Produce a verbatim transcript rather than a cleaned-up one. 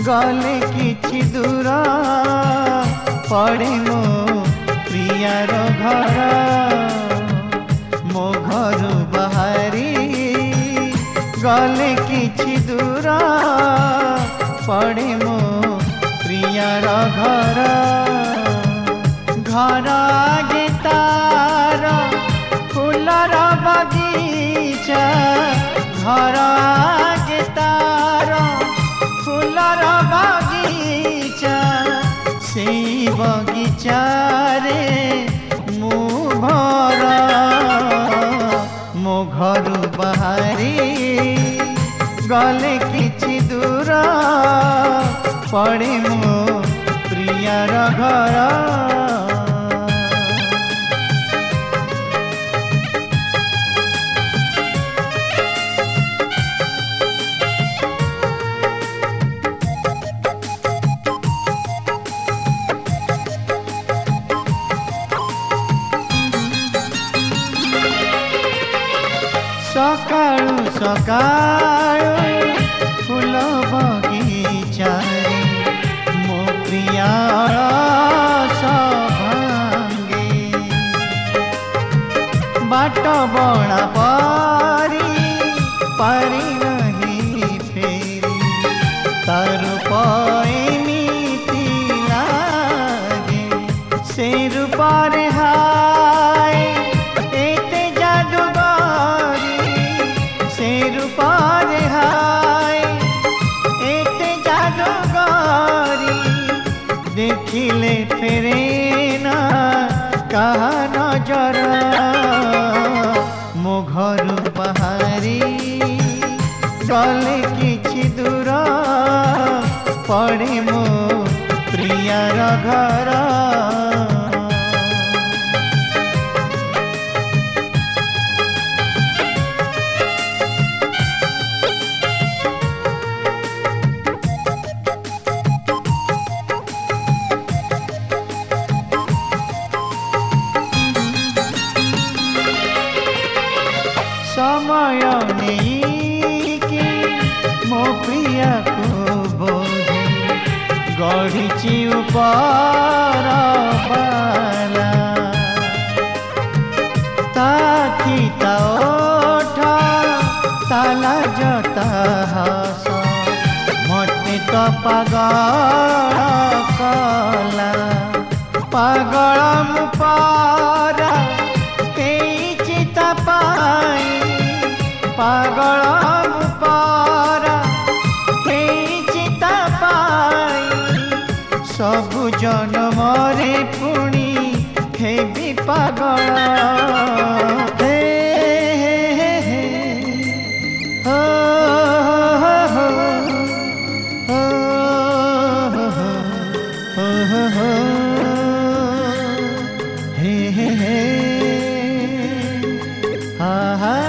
गले किछि दूर पड़े मो प्रियार घर मो घर बाहरी गले किछि दूर पड़े मो प्रियार घर घर आगे तार फूलर बगीचा घर आगे तार फूलर बगीचा से बगीचा रे मु भरा मो घर बाहरी गले किछि दूर पड़े मो प्रियार घर सकाळु सकाळु फूल बगीचा मो प्रियार सभांगे बाट बणा परी पारी नहीं फेरी तार एमिति लागे से रूपरे हाय एते जादूगरी से रूपरे हाय एते जादूगरी देखिले फेरे ना कहा नजर मो घर बाहरी गले किछि दूर पड़े मो प्रियार घर समय नहीं कि मो प्रिया को बोधे गढ़ी ऊपर बाला ताकि ओठा ताला जता हस मते तो पागल कला पागल मुपारा चिता पाई पागल पारा चिता पाई सबु जन्म रे पुणी हेबी पागल हे हे हे हो हो हो हो हो हे हे हे ha ha